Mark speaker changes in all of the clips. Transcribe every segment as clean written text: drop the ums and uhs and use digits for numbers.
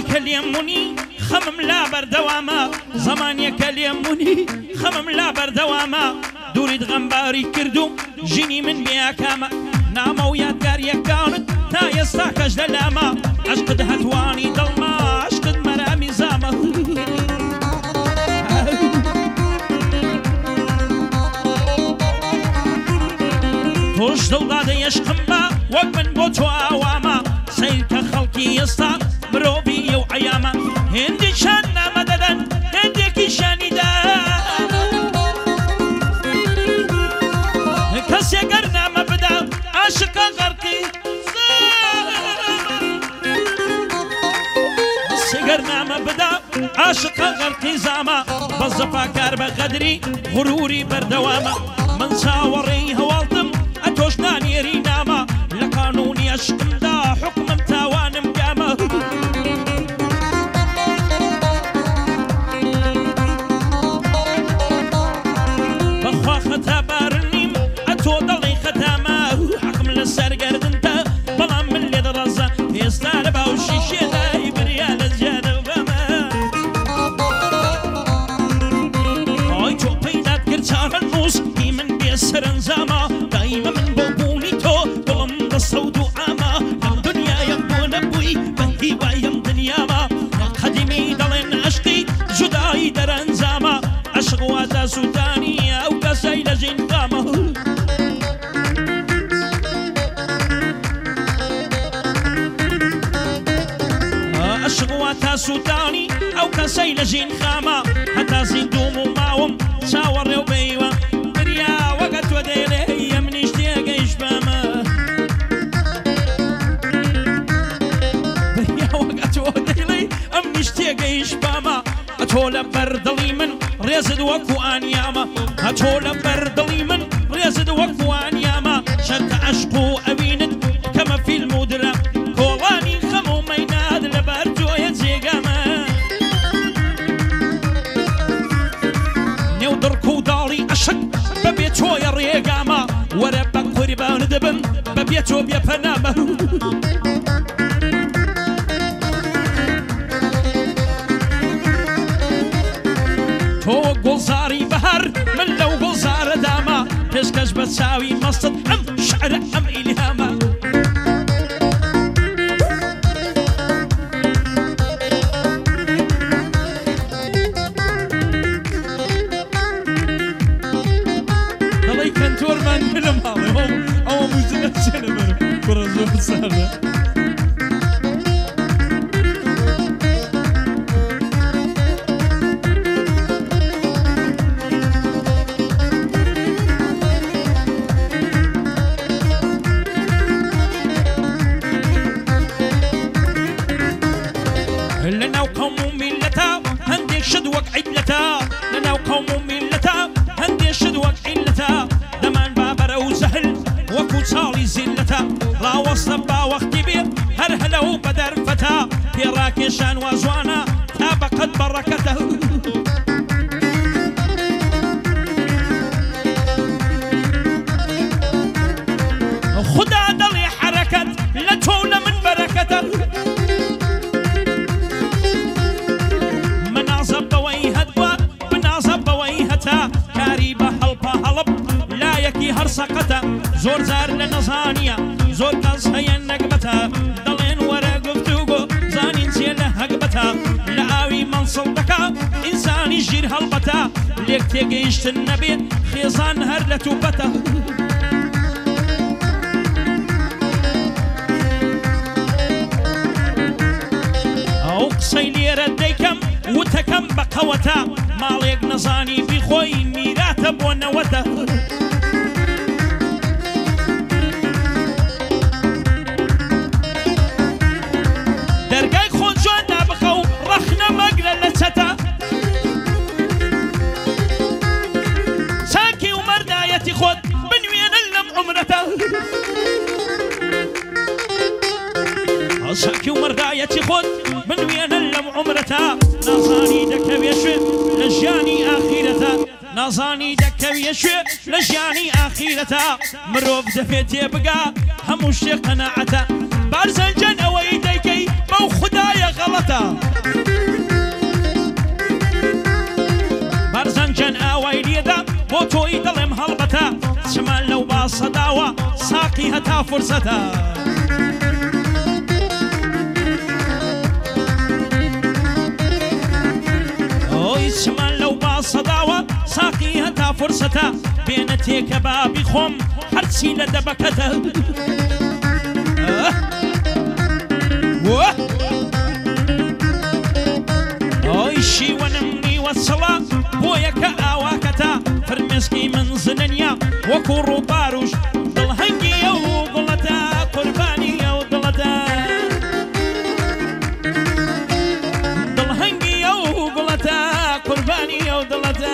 Speaker 1: لێمونی خەمم لا بەردەوامە زەمانێکە لێمونی خەمم لا بەردەوامە دووریت غەمباری کردو ژینی من بێیاکامە نامە و یادگاریەکانت تا ئێستا کەش لە لامە عەشقت هەتوانی دڵما عەشقت مەرامی زامە تۆش دڵدادە عەشقم بە وەک من بۆ تۆ ئاوامە سەیر کە خەڵکی ئێستا مرۆڤی و عەیامە هێندێکیان نامە دەدەن هێندێکیشانی کەسێگەر نامە بدا عاشقە غەرقی کەسێگەر نامە بدا عاشقە غەرقی زامە بە زەفاکار بە قەدری غروری بەردەوامە من چاوەڕێی هەواڵتم ئەتۆش نانێری نامە لە قانونی عەشقمدا حوکمم تاوانم گامە بەخوا خەتا بارنیم ئەتۆ دەڵێ خەتامە حەقم لە سەرگەردنتە بەڵام من لێ دەڕەزە ئێستا لە باوشی شێدای بریا لە جانەوەمە ئای تۆ پەیدات کرد چاڕە نووس هی من بێ سەرنجامە دایمە من بۆ بوونی تۆ دڵم دەستە و دوعامە لەم دنیایم بۆ نەبووی بە هیوایم دنیامە قەدیمی دەڵێن عەشقی جودایی دەرەنجامە عەشق واتە سووتانی ئەو کەسەی لە ژین قامە عەشق واتە سووتانی ئەو کەسەی لە ژین خامە هەتا زیندوم و ماوم چاوەڕێ و بەیوە بریا وەگە تۆ دەیڵێ ئەمنیش تێگەیش بامە بریا وەگە تۆ دەیڵێ ئەمنیش تێگەیش بامە ئەتۆ لە بەردڵی من ڕێزت وەکو ئانیامە ئەتۆ لە بەردڵی من ڕێزت وەکو ئانیامە شەرتە عەشق و ئەوینت کەمە فیلم و درا کۆڵانی خەم و مەیناد لەبەر تۆیە جێگامە نێو دڕک و داڵی عەشق بەبێ تۆیە ڕێگامە وەرە بە قوربان دەبم بەبێ تۆ بێپەنامە تۆ گوڵزاری بەهەر من لەو گوڵزارە دامە پێشکەش بە چاوی مەستت ئەم شعرە ئەم ئیلهامە دەڵی کەنتۆرمان لە ماڵێ ئەوە موزیکە چێنە بەرم کوڕە زۆر ساردە لەناو قەوم و میلەتە هەندێک شت وەک عیلەتە لەناو قەوم و میلەتە هەندێک شت وەک عیلەتە دەمان با بەرە و زەهل وەکو چاڵی زیلەتە ڕاوەستە باوەختی بێ هەر هەلە و بە دەرفەتە پێڕاکێشان وا جوانە تا بەقەد بەڕەکەتە خودا دەڵێ حەرەکەت لە تۆ لە من بەرەکەتە کاری بە هەڵپە هەڵب لایەکی هەر سەقەتە زۆر جار لە نەزانیە زۆر کەس هەیە نەکبەتە دەڵێن وەرە گفتوگۆ زانین چێ لە هەکبەتە لە ئاوی مەنسڵ دەکا ئینسانی ژیر هەڵبەتە لێک تێگەیشتن نەبێت خێزان هەر لە تووبەتە ئەو قسەی لێرە دەیکەم وتەکەم بە قەوەتە ماڵێک نەزانی بیخۆی میراتە بۆ نەوەتە دەرگای خۆنجۆن نابخە و ڕەخنە مەگرە لە چەتە چاکی و مەردایەتی خۆت بنوێنە لەم عومرەتە چاکی و مەردایەتی خۆت بنوێنە لەم عومرەتە نازانی دەکەوێ شوێ لە ژیانی ئاخیرەتە نازانی دەکەوێ شوێ لە ژیانی ئاخیرەتە مرۆڤ دەبێت تێبگا هەموو شتێک قەناعەتە بارزەنجەن ئەوەی دەیکەی بەو خودایە غەڵەتە بەرزەنجان ئاوای لێدا بۆ تۆی دەڵێم هەڵبەتە چمان لەو باسەداوە ساقی هەتا فرسەتە ئۆی چمان لەو باسەداوە ساقی هەتا فرسەتە بێنە تێکە بابی خۆم هەرچی لە دەبەکەتە ئۆی شیوەنم نیوە چڵە بۆ یەکە ئاواکەتە فرمێسکی من زنەنیا وەکو ڕووباروش دڵهەنگی ئەو گوڵەتە قوربانی ئەو دڵەتە دڵهەنگی ئەو گوڵەتە قوربانی ئەو دڵەتە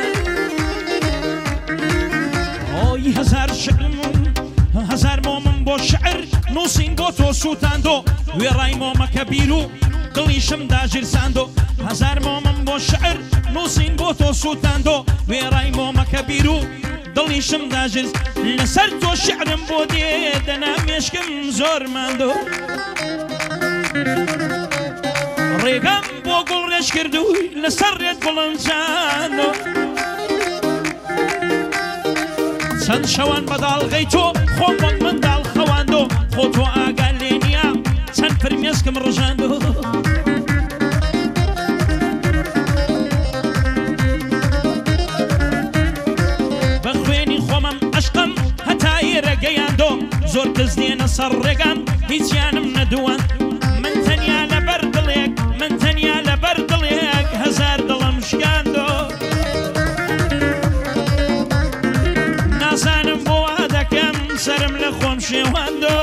Speaker 1: ئۆی هەزار شعرم هەزار مۆمم بۆ شعر نووسین بۆ تۆ سووتاندۆ وێڕای مۆمەکە بیر و دڵیشم داژیرساندۆ هەزار مۆمم بۆ شعر نووسین بۆ تۆ سووتاندۆ وێڕای مۆمەکە بیر و دڵیشم داژیرس لەسەر تۆ شعرم بۆ دێ دەنا مێشکم زۆر ماندۆ ڕێگەم بۆ گوڵ ڕێژ کردووی لەسەر ڕێت گوڵنجاندۆ چەند شەوان بەداڵغەی تۆ خۆم وەک منداڵ خەواندۆ خۆ تۆ ئاگال لێ نییە چەند فرمێسکم ڕژاندۆ بە خوێنی خۆمەم عەشقم هەتا ئێرە گەیاندۆ زۆر کەس دێنە سەر ڕێگان هیچیانم نەدووان من تەنیا لەبەر دڵێک من تەنیا لەبەر دڵێک هەزار دڵم شکاندۆ نازانم بۆ وا دەکەم سرم لە خۆم شێواندۆ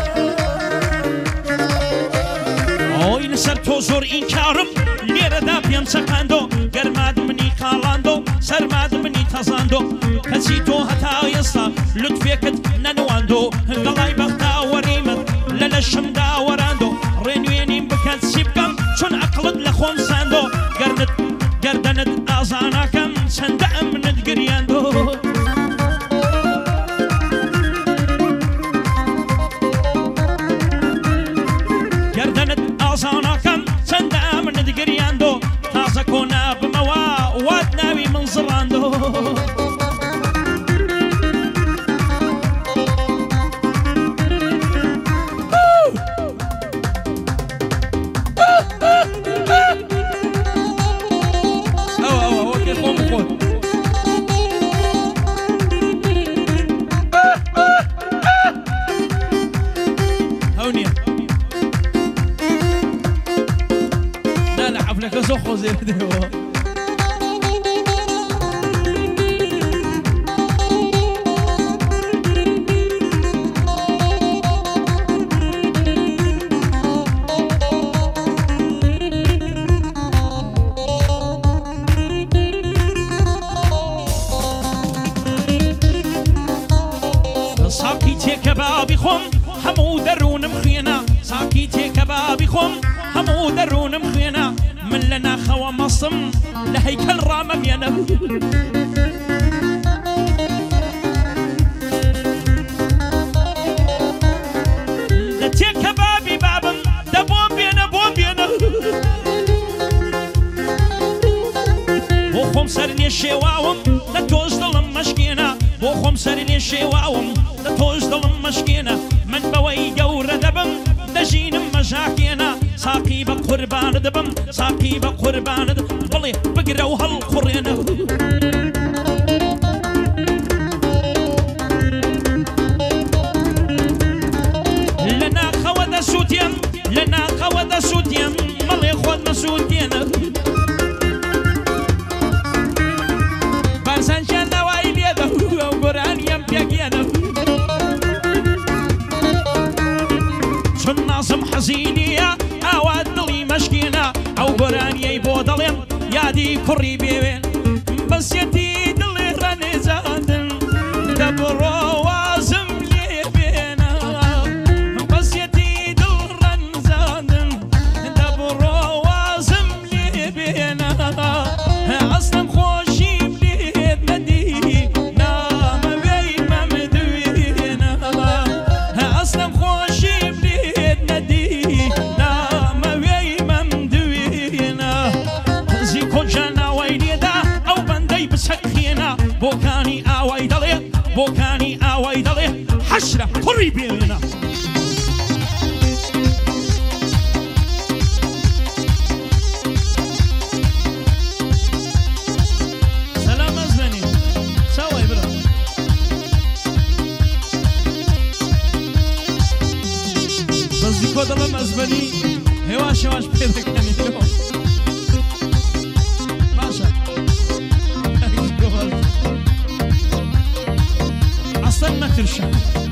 Speaker 1: ئۆی لەسەر تۆ زۆر ئینکارم لێرەدا پێم چەقاندۆ گەرماد منی کاڵاندۆ سەرماد منی تەزاندۆ کەچی تۆ هەتا ئێستا لوتفێکت نەنواندۆ گەڵای بەختاوەریمت لە لەشمدا وەراندۆ ڕێنوێنیم بکەن چی بکەم چون عەقڵت لە خۆم ساندۆ گەردەنت ئازاناکەم چەندە ئەمنت گریاندۆ گەردەنت ئازاناکەم چەندە ئەمنت گریاندۆ تازە کۆنا بمەوە وات ناوی من زڕاندۆ ساقی تێکە بابی خۆم هەموو دەروونم خوێنە ساقی تێکە بابی خۆم هەموو دەروونم خوێنە من لە ناخەوە مەسم لە هەیکەل ڕامەمێنە لە تێکە بابی بابم دە بۆ بێنە بۆ بێنە بۆ خۆم سەر لێ شێواوم لە تۆش دڵم مەشکێنە بۆ خۆم سەر لێ شێواوم لە تۆش دڵم مەشکێنە من بەوەی گەورە دەبم دەژینم مەژاکێنە ساقی بە قوربانە دەبم ساقی بە قوربانە بڵێ بگرە و هەڵقوڕێنە لە ناخەوە دەسووتێم لە ناخەوە دەسووتێم مەڵێ خۆت مەسووتێنە بارزانجان ناوای لێدە ئەو گۆرانیم پێگێنە چون نازم حەزینیە ئاوا دڵی مەشکێنە ئەو گۆرانیەی بۆ دەڵێم یادی کوڕی بێوێن بەسێتی دڵێ ڕەنێجاندن دەبڕۆ وازم لێ بێنە بەسێتی دڵ ڕەنجاندن دەبڕۆ وازم لێ بێنە ئەسڵم خۆشیم لێت نەدی نامەوێی مەمدوێنە ئەسڵم خۆشیم لێت نەدی نامەوێی بۆکانی ئاوای دەڵێ بۆکانی ئاوای دەڵێ حەشرە کوڕی بێنە سەلام ئەزمەنی چاوای برا بەزی کۆ دەڵێم ئەزمەنی هێواش هێواش پێ دەکەنیەوە باشە أصلا ما ترشح